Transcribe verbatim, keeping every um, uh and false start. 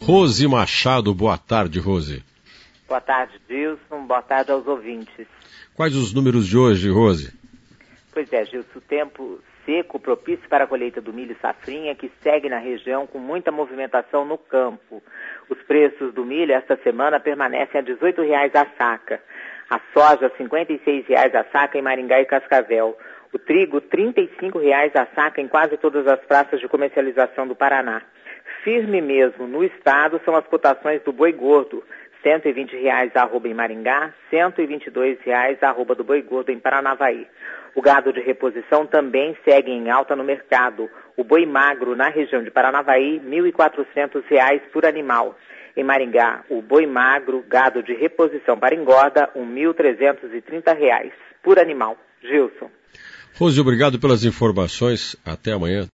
Rose Machado, boa tarde, Rose. Boa tarde, Gilson. Boa tarde aos ouvintes. Quais os números de hoje, Rose? Pois é, Gilson, o tempo seco propício para a colheita do milho safrinha, que segue na região com muita movimentação no campo. Os preços do milho esta semana permanecem a dezoito reais a saca. A soja, cinquenta e seis reais a saca em Maringá e Cascavel. O trigo, trinta e cinco reais a saca em quase todas as praças de comercialização do Paraná. Firme mesmo no estado são as cotações do boi gordo, cento e vinte reais a arroba em Maringá, cento e vinte e dois reais a arroba do boi gordo em Paranavaí. O gado de reposição também segue em alta no mercado. O boi magro na região de Paranavaí, mil e quatrocentos reais por animal. Em Maringá, o boi magro, gado de reposição para engorda, mil trezentos e trinta reais por animal. Gilson. Rose, obrigado pelas informações. Até amanhã.